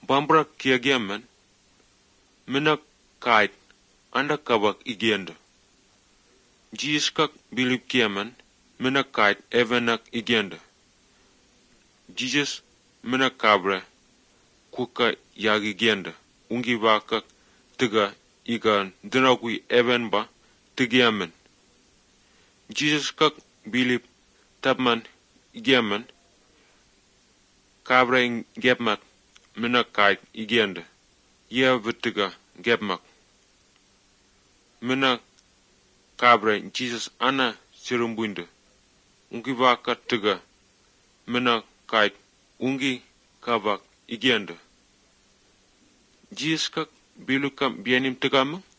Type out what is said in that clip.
Bambra kiagiaman, mina kait, anda kabak igienda. Jesus bilip kiaman, mina kait evenak igienda. Jesus mina kabre, kuka yagi gienda, ungi baka tiga igan dinagui even ba tigiaman. Jesus bilip tapman igiaman, kabre gepmak mina kait igienda. Ia vitiga gepmak. Mina kabre Jesus ana sirumbunda. Ungi baka tiga mina kait ungi kabak igienda. Jesus bilu kam bianim tigamu?